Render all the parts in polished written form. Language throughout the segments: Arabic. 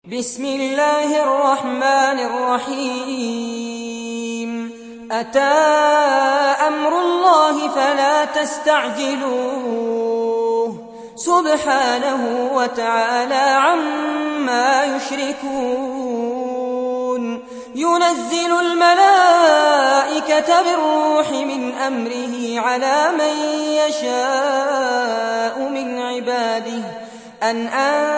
بسم الله الرحمن الرحيم أتى أمر الله فلا تستعجلوه سبحانه وتعالى عما يشركون ينزل الملائكة بالروح من أمره على من يشاء من عباده أن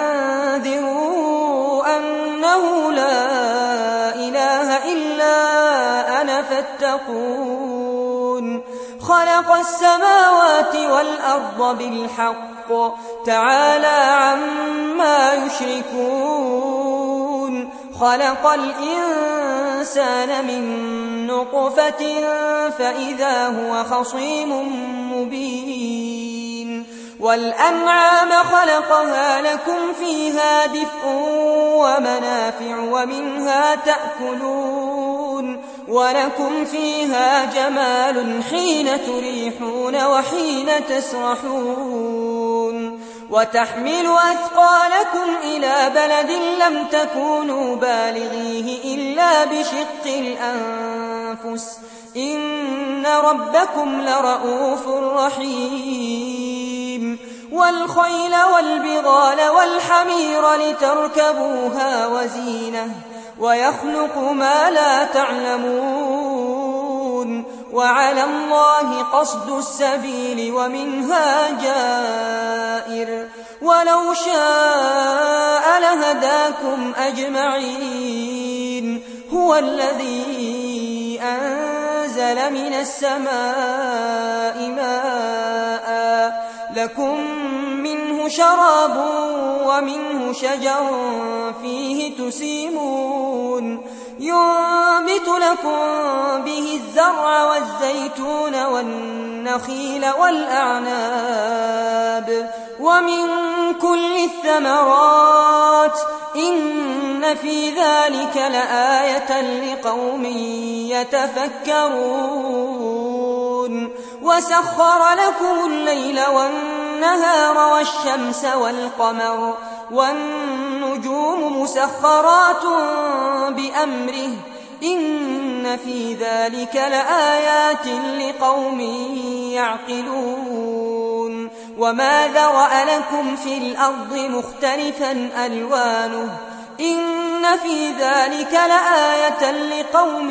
أنذروا أنه لا إله إلا أنا فاتقون خلق السماوات والأرض بالحق تعالى عما يشركون خلق الإنسان من نطفة فإذا هو خصيم مبين والأنعام خلقها لكم فيها دفء ومنافع ومنها تأكلون ولكم فيها جمال حين تريحون وحين تسرحون وتحمل أثقالكم إلى بلد لم تكونوا بالغيه إلا بشق الأنفس إن ربكم لرؤوف رحيم والخيل والبغال والحمير لتركبوها وزينة ويخلق ما لا تعلمون وعلى الله قصد السبيل ومنها جائر ولو شاء لهداكم أجمعين هو الذي أنزل من السماء ماء لكم منه شراب ومنه شجر فيه تسيمون ينبت لكم به الزرع والزيتون والنخيل والأعناب ومن كل الثمرات إن في ذلك لآية لقوم يتفكرون وسخر لكم الليل والنهار والشمس والقمر والنجوم مسخرات بأمره إن في ذلك لآيات لقوم يعقلون وما ذرأ لكم في الأرض مختلفا ألوانه إن في ذلك لآية لقوم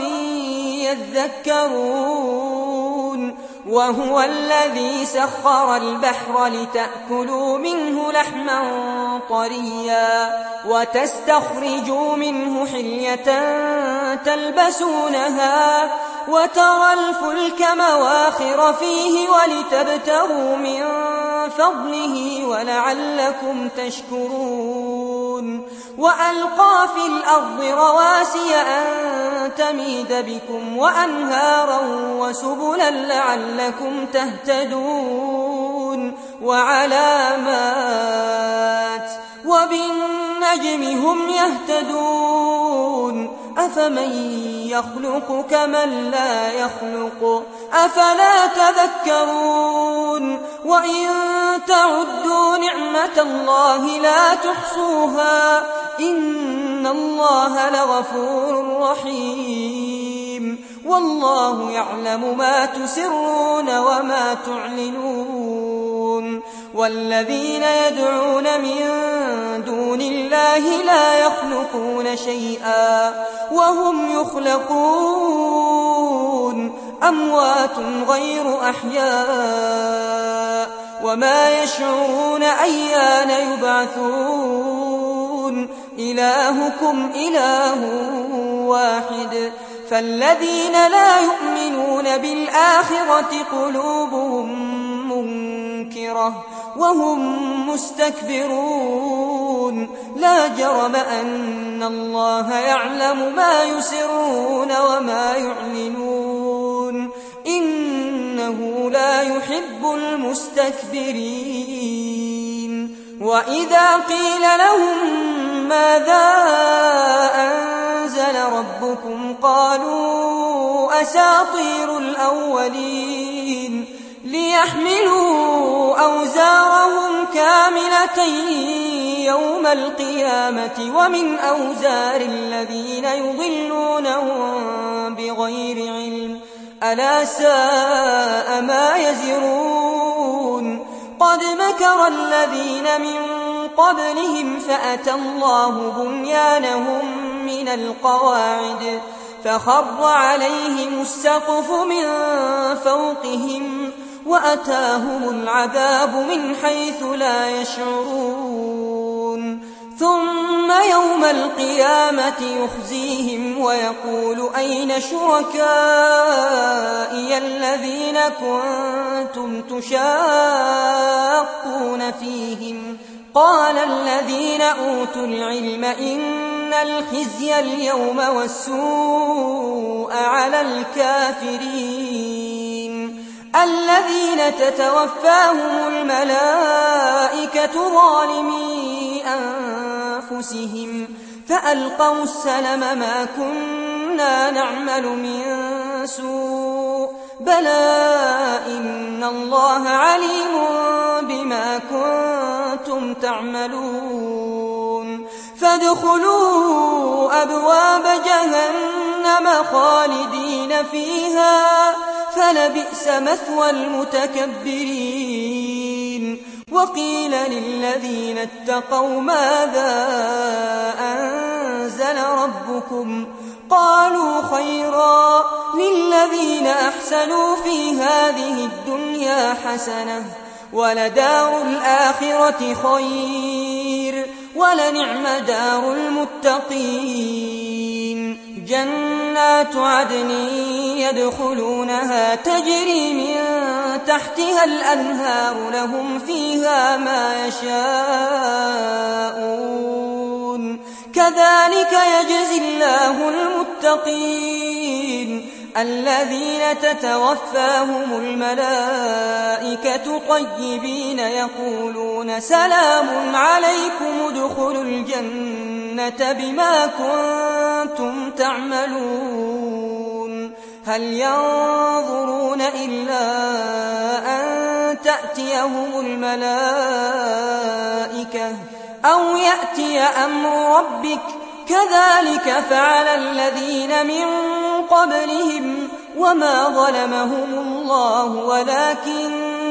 يذكرون وهو الذي سخر البحر لتأكلوا منه لحما طريا وتستخرجوا منه حلية تلبسونها وترى الفلك مواخر فيه ولتبتغوا من فضله ولعلكم تشكرون وألقى في الأرض رواسي أن تميد بكم وأنهارا وسبلا لعلكم تهتدون وعلامات وبالنجم هم يهتدون أفمن يخلق كمن لا يخلق أفلا تذكرون وإن تعدوا نعمة الله لا تحصوها إن الله لغفور رحيم والله يعلم ما تسرون وما تعلنون والذين يدعون من دون الله لا يخلقون شيئا وهم يخلقون أموات غير أحياء وما يشعرون أيان يبعثون إلهكم إله واحد فالذين لا يؤمنون بالآخرة قلوبهم منكرة وهم مستكبرون لا جرم أن الله يعلم ما يسرون وما يعلنون إنه لا يحب المستكبرين وإذا قيل لهم ماذا أنزل ربكم قالوا أساطير الأولين ليحملوا أوزارهم كاملة يوم القيامة ومن أوزار الذين يضلونهم بغير علم ألا ساء ما يزرون قد مكر الذين من قبلهم فأتى الله بنيانهم من القواعد فخر عليهم السقف من فوقهم وأتاهم العذاب من حيث لا يشعرون ثم يوم القيامة يخزيهم ويقول أين شركائي الذين كنتم تشاقون فيهم قال الذين أوتوا العلم إن الخزي اليوم والسوء على الكافرين الذين تتوفاهم الملائكة ظالمي أنفسهم فألقوا السلم ما كنا نعمل من سوء بلى إن الله عليم بما كنتم تعملون فادخلوا أبواب جهنم خالدين فيها فلبئس مثوى المتكبرين وقيل للذين اتقوا ماذا أنزل ربكم قالوا خيرا للذين أحسنوا في هذه الدنيا حسنة ولدار الآخرة خير ولنعم دار المتقين جنات عدن يدخلونها تجري من تحتها الأنهار لهم فيها ما يشاءون كذلك يجزي الله المتقين الذين تتوفاهم الملائكة طيبين يقولون سلام عليكم ادخلوا الجنة بما كنتم تعملون هل ينظرون إلا أن تأتيهم الملائكة أو يأتي أمر ربك كذلك فعل الذين من قبلهم وما ظلمهم الله ولكن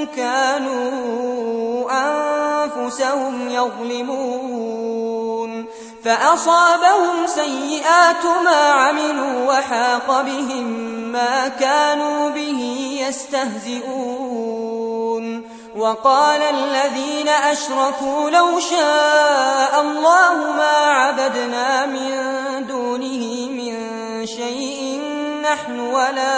كانوا أنفسهم يظلمون فأصابهم سيئات ما عملوا وحاق بهم ما كانوا به يستهزئون وقال الذين أشركوا لو شاء الله ما عبدنا من دونه من شيء نحن ولا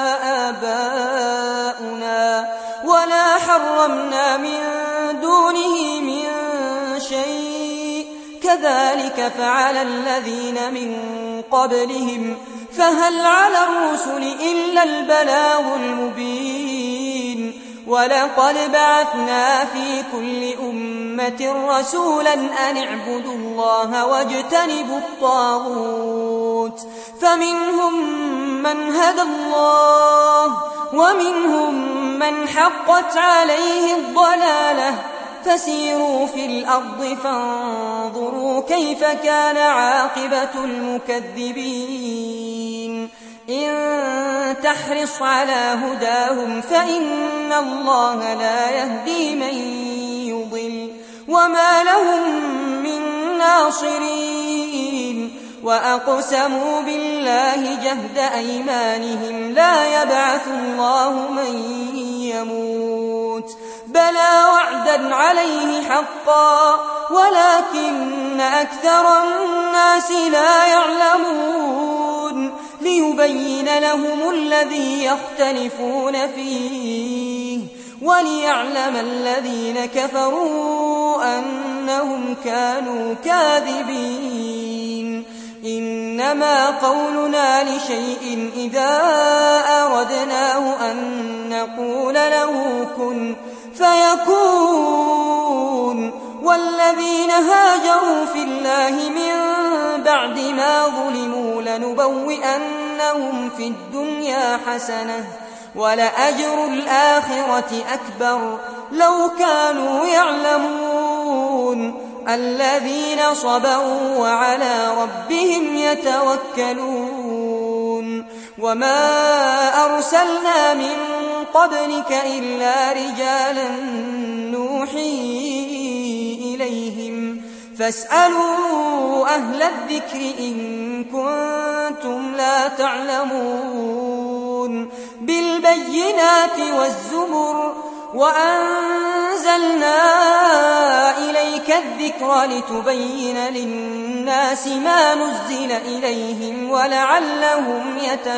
آباؤنا ولا حرمنا من دونه من شيء كذلك فعل الذين من قبلهم فهل على الرسل إلا البلاغ المبين ولقد بعثنا في كل أمة رسولا أن اعبدوا الله واجتنبوا الطاغوت فمنهم من هدى الله ومنهم من حقت عليه الضلالة فسيروا في الأرض فانظروا كيف كان عاقبة المكذبين إن تحرص على هداهم فإن الله لا يهدي من يضل وما لهم من ناصرين وأقسموا بالله جهد أيمانهم لا يبعث الله من يموت بلى وعدا عليه حقا ولكن أكثر الناس لا يعلمون ليبين لهم الذي يختلفون فيه وليعلم الذين كفروا أنهم كانوا كاذبين إنما قولنا لشيء إذا أردناه أن نقول له كن فيكون والذين هاجروا في الله من بعد ما ظلموا لنبوئنهم في الدنيا حسنة ولأجر الآخرة أكبر لو كانوا يعلمون الذين صبروا وعلى ربهم يتوكلون وما أرسلنا من قبلك إلا رجالا نوحي إليهم فاسألوا أهل الذكر إن كنتم لا تعلمون بالبينات والزبر وأنزلنا إليك الذكر لتبين للناس ما نزل إليهم ولعلهم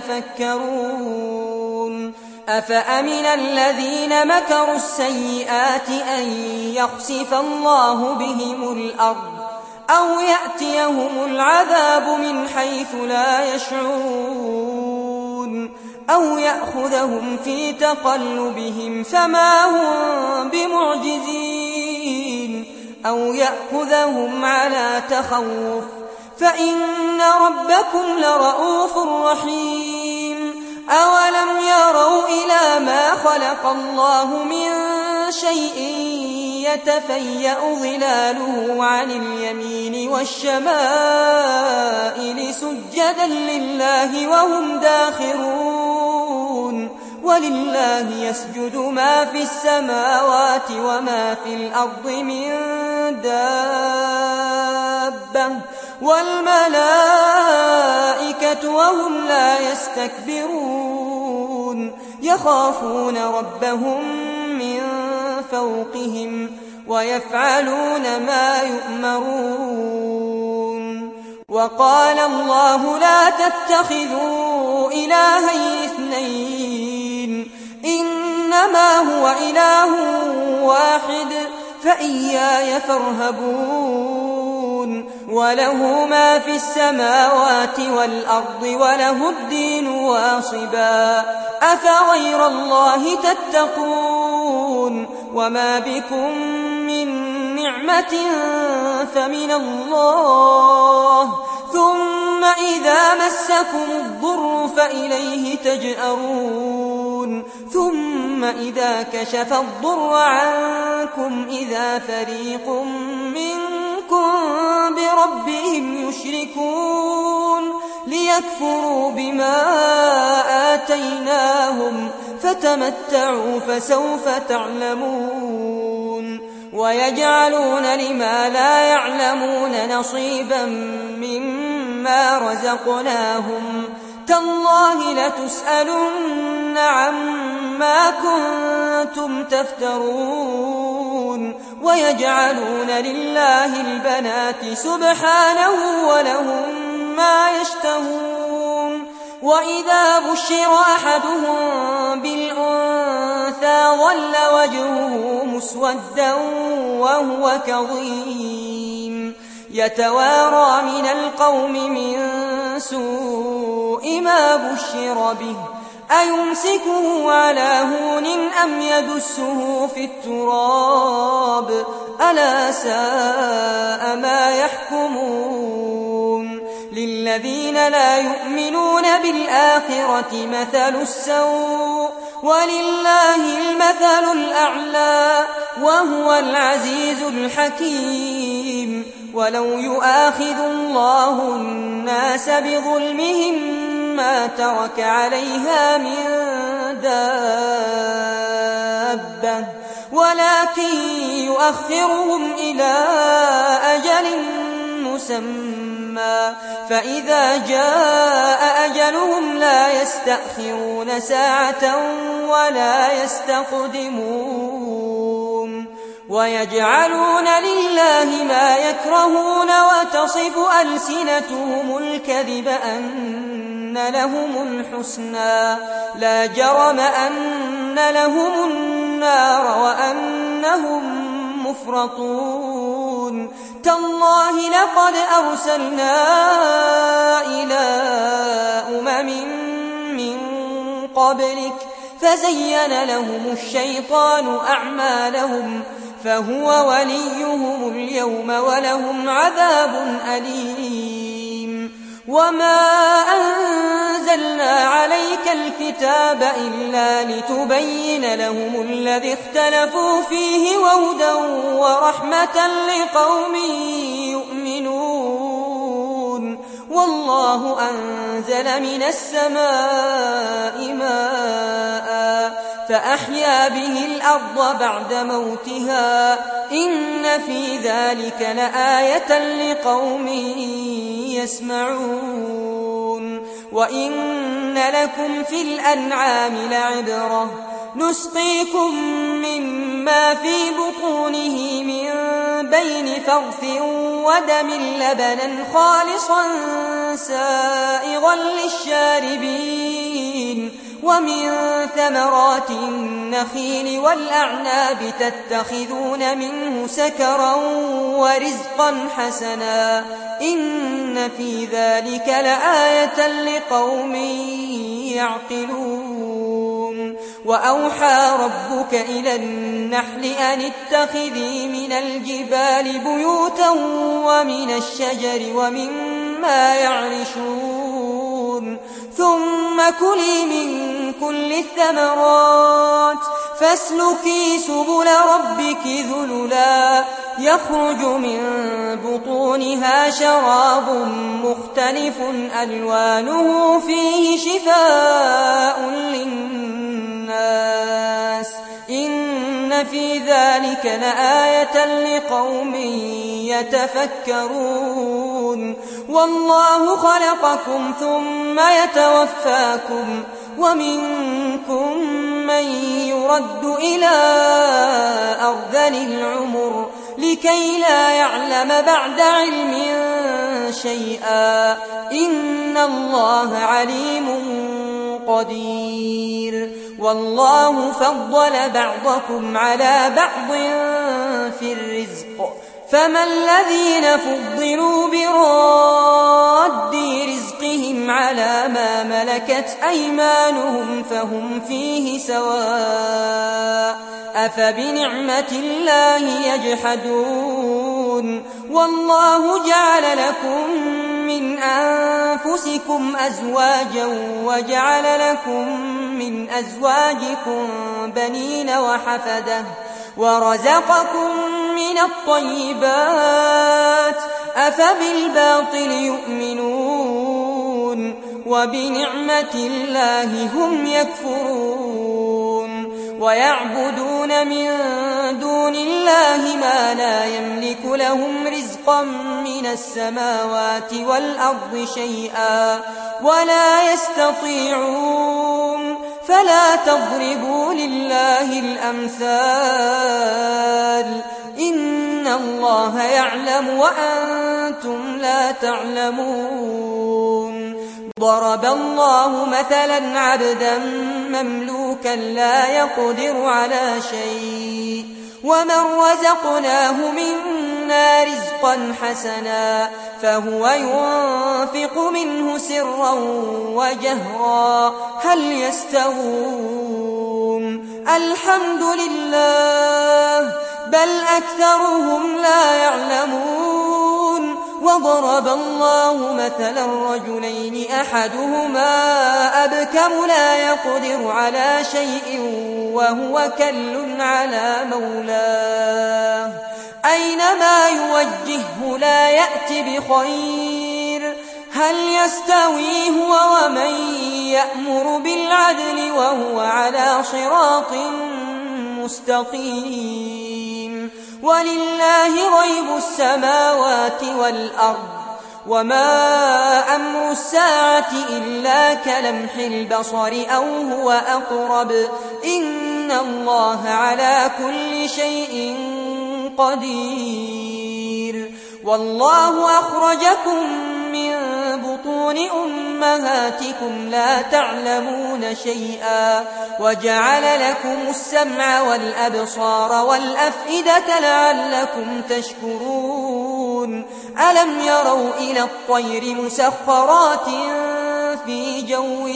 يتفكرون أفأمن الذين مكروا السيئات أن يخسف الله بهم الأرض أو يأتيهم العذاب من حيث لا يشعرون أو يأخذهم في تقلبهم فما هم بمعجزين أو يأخذهم على تخوف فإن ربكم لرؤوف رحيم أولم يروا إلى ما خلق الله من شيء يتفيأ ظلاله عن اليمين والشمائل سجدا لله وهم داخرون ولله يسجد ما في السماوات وما في الأرض من دابة والملائكة وهم لا يستكبرون يخافون ربهم من فوقهم ويفعلون ما يؤمرون وقال الله لا تتخذوا إلهين اثنين إنما هو إله واحد فإياي فارهبون وله ما في السماوات والأرض وله الدين واصبا أفغير الله تتقون وما بكم من نعمة فمن الله ثم إذا مسكم الضر فإليه تجأرون ثم إذا كشف الضر عنكم إذا فريق منكم بربهم يشركون ليكفروا بما آتيناهم فتمتعوا فسوف تعلمون ويجعلون لما لا يعلمون نصيبا مما رزقناهم تالله لتسألن عما كنتم تفترون ويجعلون لله البنات سبحانه ولهم ما يشتهون وإذا بشر أحدهم بالأنثى ظل وجهه مسودا وهو كظيم يتوارى من القوم من سوء ما بشر به أيمسكه على هون أم يدسه في التراب ألا ساء ما يحكمون للذين لا يؤمنون بالآخرة مثل السوء ولله المثل الأعلى وهو العزيز الحكيم ولو يؤاخذ الله الناس بظلمهم ما ترك عليها من دابة ولكن يؤخرهم إلى أجل مسمى فإذا جاء أجلهم لا يستأخرون ساعة ولا يستقدمون ويجعلون لله ما يكرهون وتصف ألسنتهم الكذب أن لهم الحسنى لا جرم أن لهم النار وأنهم مفرطون تالله لقد أرسلنا إلى من قبلك فزين لهم الشيطان أعمالهم فهو وليهم اليوم ولهم عذاب أليم وما أنزلنا عليك عليك الكتاب إلا لتبين لهم الذي اختلفوا فيه وهدى ورحمة لقوم يؤمنون والله أنزل من السماء ماء فأحيا به الأرض بعد موتها إن في ذلك لآية لقوم يسمعون وإن لكم في الأنعام لعبرة نسقيكم مما في بطونه من بين فرث ودم لبنا خالصا سائغا للشاربين ومن ثمرات النخيل والأعناب تتخذون منه سكرا ورزقا حسنا إن في ذلك لآية لقوم يعقلون وأوحى ربك إلى النحل أن اتخذي من الجبال بيوتا ومن الشجر ومما يعرشون ثم كلي من كل الثمرات فاسلكي سبل ربك ذللا يخرج من بطونها شراب مختلف ألوانه فيه شفاء للناس إن في ذلك لآية لقوم يتفكرون والله خلقكم ثم يتوفاكم ومنكم من يرد إلى أرذل العمر لكي لا يعلم بعد علم شيئا إن الله عليم قدير والله فضل بعضكم على بعض في الرزق فما الذين فضلوا براد رزقهم على ما ملكت أيمانهم فهم فيه سواء أفبنعمة الله يجحدون والله جعل لكم من أنفسكم أزواجا وجعل لكم من أزواجكم بنين وحفدة ورزقكم من الطيبات أفبالباطل يؤمنون وبنعمة الله هم يكفرون ويعبدون من دون الله ما لا يملك لهم رزقا من السماوات والأرض شيئا ولا يستطيعون فلا تضربوا لله الأمثال إن الله يعلم وأنتم لا تعلمون ضرب الله مثلا عبدا مملوكا لا يقدر على شيء ومن رزقناه منا رزقا حسنا فهو ينفق منه سرا وجهرا هل يستوون الحمد لله بل أكثرهم لا يعلمون وضرب الله مثلا رجلين أحدهما أبكم لا يقدر على شيء وهو كل على مولاه أينما يوجهه لا يأتي بخير هل يستوي هو ومن يأمر بالعدل وهو على صراط مستقيم ولله غيب السماوات والأرض وما أمر الساعة إلا كلمح البصر أو هو أقرب إن الله على كل شيء قدير والله أخرجكم من بطون أمهاتكم لا تعلمون شيئا وجعل لكم السمع والأبصار والأفئدة لعلكم تشكرون ألم يروا إلى الطير مسخرات في جو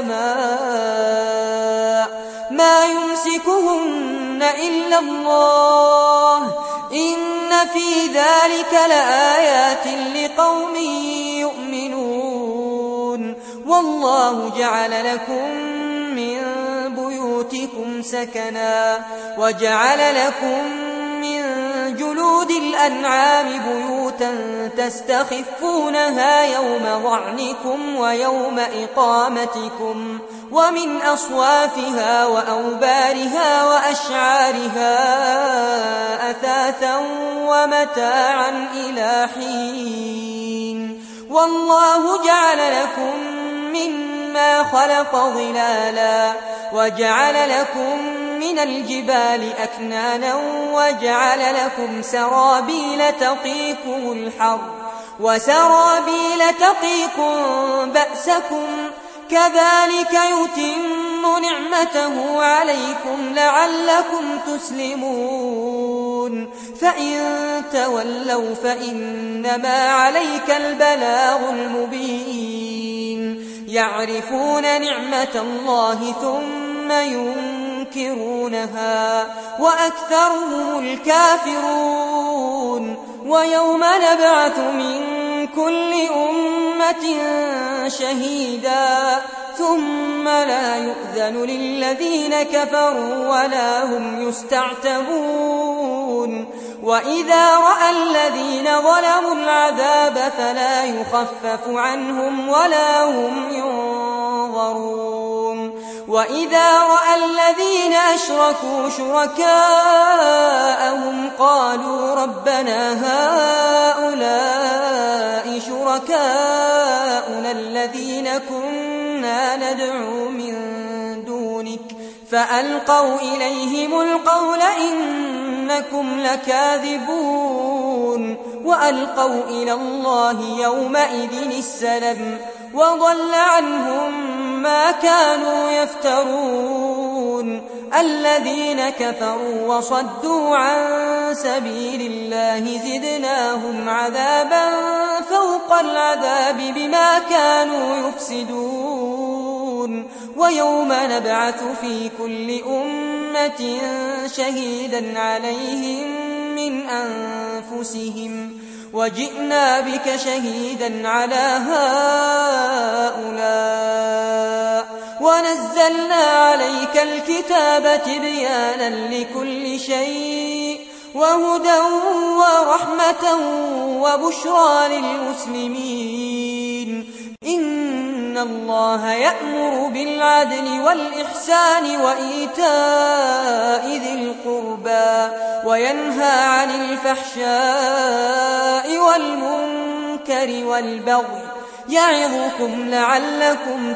السماء ما يمسكهن إلا الله إن في ذلك لآيات لقوم يؤمنون والله جعل لكم من بيوتكم سكنا وجعل لكم من جلود الأنعام بيوتا تستخفونها يوم ظعنكم ويوم إقامتكم ومن أصوافها وأوبارها وأشعارها أثاثا ومتاعا إلى حين والله جعل لكم مما خلق ظلالا وجعل لكم من الجبال أكنانا وجعل لكم سرابيل تقيكم الحر وسرابيل تقيكم بأسكم كذلك يتم نعمته عليكم لعلكم تسلمون فإن تولوا فإنما عليك البلاغ المبين يعرفون نعمة الله ثم ينكرونها وأكثرهم الكافرون ويوم نبعث من كل أمة شهيدا ثم لا يؤذن للذين كفروا ولا هم يستعتبون وإذا رأى الذين ظلموا العذاب فلا يخفف عنهم ولا هم ينظرون وإذا رأى الذين أشركوا شركاءهم قالوا ربنا هؤلاء شركاؤنا الذين كنا ندعو من دونك فألقوا إليهم القول إنكم لكاذبون وألقوا إلى الله يومئذ السلم وضل عنهم ما كانوا يفترون الذين كفروا وصدوا عن سبيل الله زدناهم عذابا فوق العذاب بما كانوا يفسدون ويوم نبعث في كل أمة شهيدا عليهم من أنفسهم وجئنا بك شهيدا على هؤلاء ونزلنا عليك الكتاب تبيانا لكل شيء وهدى ورحمة وبشرى للمسلمين إن الله يأمر بالعدل والإحسان وإيتاء ذي القربى وينهى عن الفحشاء والمنكر والبغي يعظكم لعلكم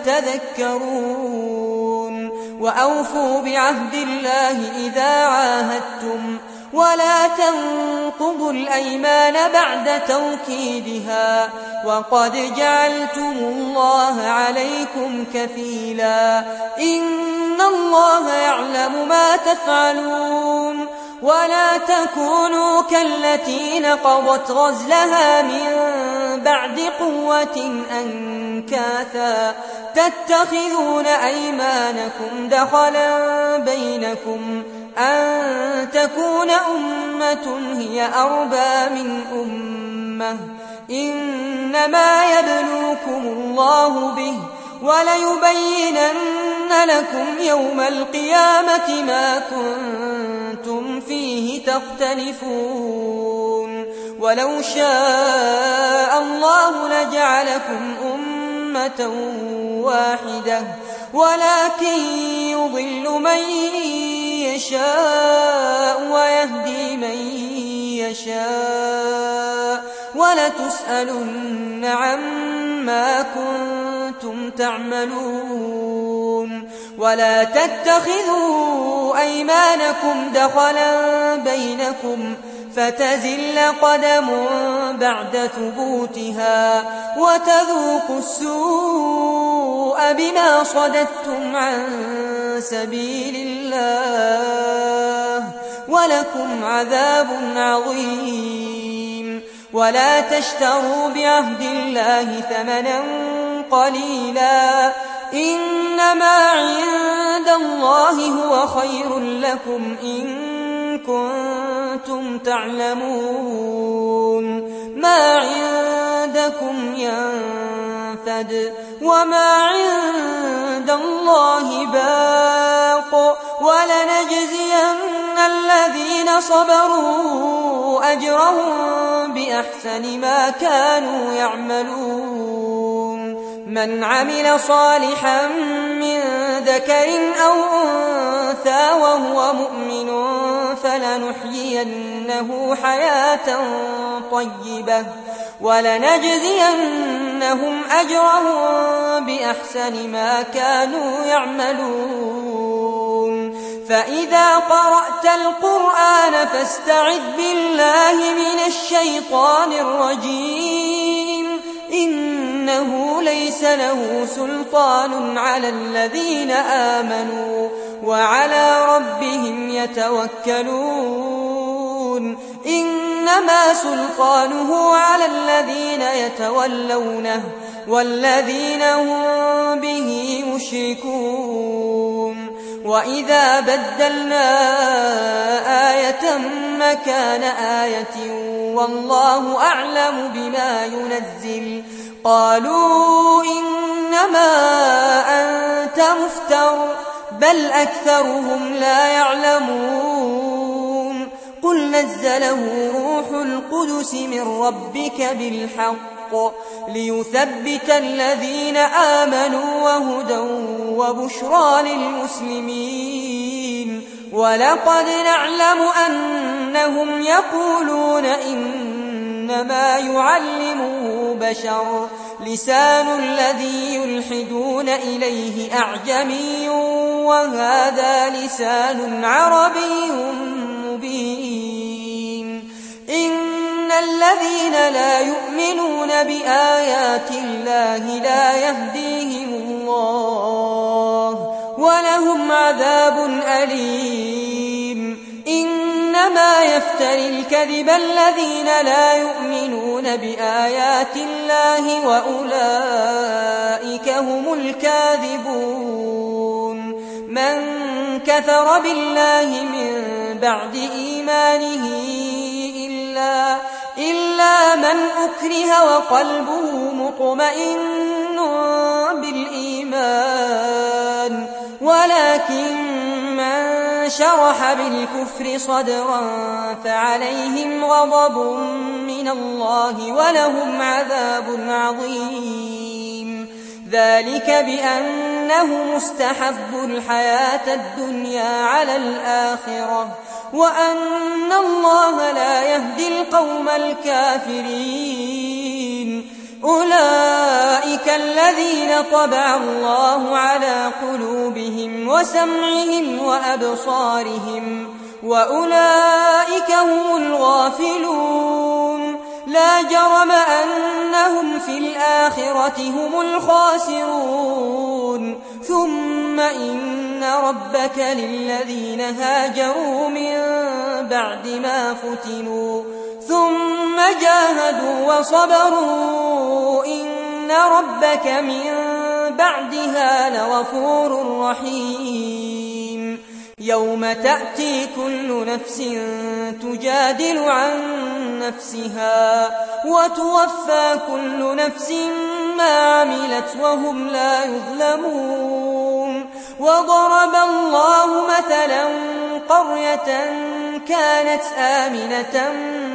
تذكرون وأوفوا بعهد الله إذا عاهدتم ولا تنقضوا الأيمان بعد توكيدها وقد جعلتم الله عليكم كفيلا إن الله يعلم ما تفعلون ولا تكونوا كالتي نقضت غزلها من بعد قوة أنكاثا تتخذون أيمانكم دخلا بينكم أن تكون أمة هي أربى من أمة إنما يبلوكم الله به وليبينن لكم يوم القيامة ما كنتم فيه تختلفون ولو شاء الله لجعلكم أمة واحدة ولكن يضل من يشاء ويهدي من يشاء ولتسألن عما كنتم تعملون ولا تتخذوا أيمانكم دخلا بينكم فتزل قدم بعد ثبوتها وتذوقوا السوء بما صددتم عن سبيل الله ولكم عذاب عظيم ولا تشتروا بعهد الله ثمنا قليلا إنما عند الله هو خير لكم إن كنتم تعلمون ما عندكم ينفد ينفد وما عند الله باق ولنجزين الذين صبروا أجرهم بأحسن ما كانوا يعملون من عمل صالحا من ذكر أو أنثى وهو مؤمن فلنحيينه حياة طيبة ولنجزينهم أجرهم بأحسن ما كانوا يعملون فإذا قرأت القرآن فاستعذ بالله من الشيطان الرجيم إنه ليس له سلطان على الذين آمنوا وعلى ربهم يتوكلون إنما سلطانه على الذين يتولونه والذين هم به مشركون وإذا بدلنا آية مكان آية والله أعلم بما ينزل قالوا إنما أنت مفتر بل أكثرهم لا يعلمون قل نزله روح القدس من ربك بالحق ليثبت الذين آمنوا وهدى وبشرى للمسلمين ولقد نعلم أنهم يقولون إنما يعلمه بشر لسان الذي يلحدون إليه أعجمي وهذا لسان عربي مبين إن الذين لا يؤمنون بآيات الله لا يهديهم الله ولهم عذاب أليم إنما يفتري الكذب الذين لا يؤمنون بآيات الله وأولئك هم الكاذبون من كفر بالله من بعد إيمانه إلا من أكره وقلبه مطمئن بالإيمان ولكن من شرح بالكفر صدرا فعليهم غضب من الله ولهم عذاب عظيم ذلك بأنه مستحب الحياة الدنيا على الآخرة وأن الله لا يهدي القوم الكافرين أولئك الذين طبع الله على قلوبهم وسمعهم وأبصارهم وأولئك هم الغافلون لا جرم أنهم في الآخرة هم الخاسرون ثم إن ربك للذين هاجروا من بعد ما فتنوا ثم جاهدوا وصبروا إن ربك من بعدها لغفور رحيم يوم تأتي كل نفس تجادل عن نفسها وتوفى كل نفس ما عملت وهم لا يظلمون وضرب الله مثلا قرية كانت آمنة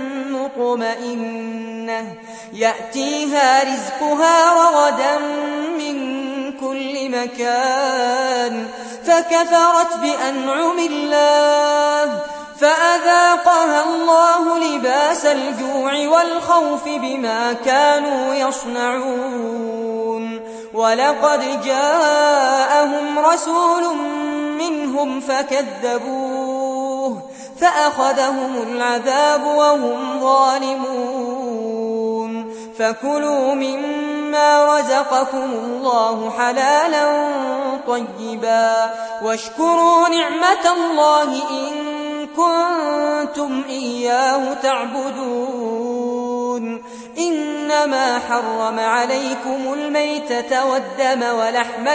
مطمئنة يأتيها رزقها رغدا من كل مكان فكفرت بأنعم الله فأذاقها الله لباس الجوع والخوف بما كانوا يصنعون ولقد جاءهم رسول منهم فكذبوه فأخذهم العذاب وهم ظالمون فكلوا مما رزقكم الله حلالا طيبا واشكروا نعمة الله إن كنتم إياه تعبدون إنما حرم عليكم الميتة والدم ولحم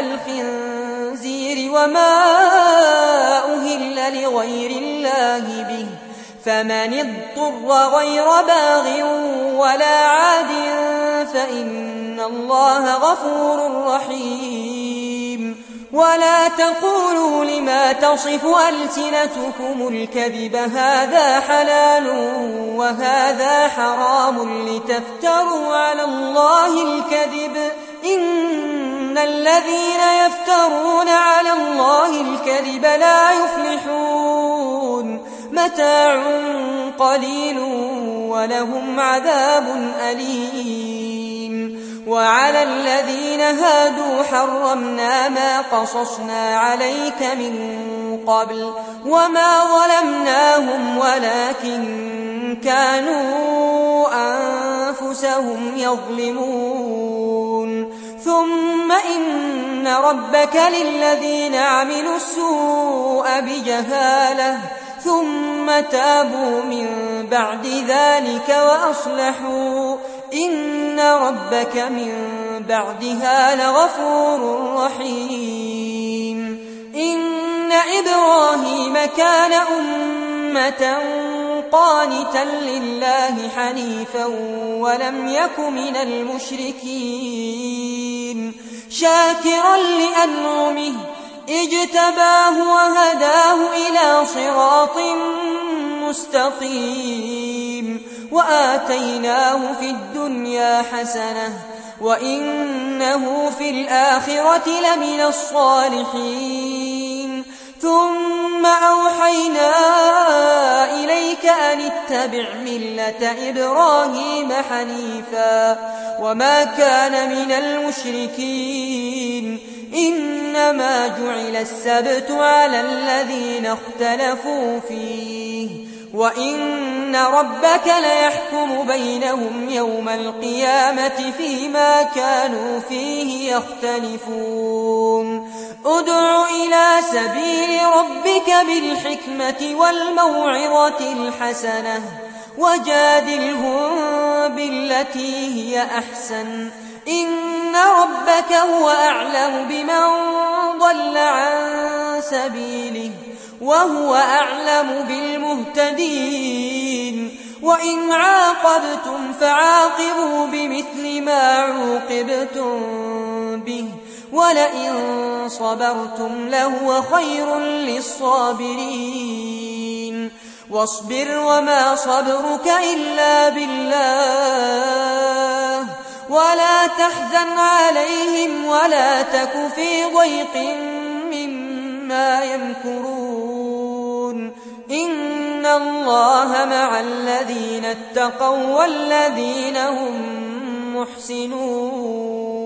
الخنزير وما أهل لغير الله به فمن اضطر غير باغ ولا عاد فإن الله غفور رحيم. ولا تقولوا لما تصف ألسنتكم الكذب هذا حلال وهذا حرام لتفتروا على الله الكذب إن الذين يفترون على الله الكذب لا يفلحون. متاع قليل ولهم عذاب أليم. وعلى الذين هادوا حرمنا ما قصصنا عليك من قبل وما ظلمناهم ولكن كانوا أنفسهم يظلمون. ثم إن ربك للذين عملوا السوء بجهالة ثم تابوا من بعد ذلك وأصلحوا إن ربك من بعدها لغفور رحيم. إن إبراهيم كان أمة قانتا لله حنيفا ولم يك من المشركين شاكرا لأنعمه اجتباه وهداه إلى صراط مستقيم. وآتيناه في الدنيا حسنة وإنه في الآخرة لمن الصالحين. ثم أوحينا إليك أن اتبع ملة إبراهيم حنيفا وما كان من المشركين. إنما جعل السبت على الذين اختلفوا فيه وإن ربك ليحكم بينهم يوم القيامة فيما كانوا فيه يختلفون. ادع إلى سبيل ربك بالحكمة والموعظة الحسنة وجادلهم بالتي هي أحسن إن ربك هو أعلم بمن ضل عن سبيله وهو أعلم بالمهتدين. وإن عاقبتم فعاقبوا بمثل ما عوقبتم به ولئن صبرتم لهو خير للصابرين. واصبر وما صبرك إلا بالله ولا تحزن عليهم ولا تك في ضيق مما يمكرون. إن الله مع الذين اتقوا والذين هم محسنون.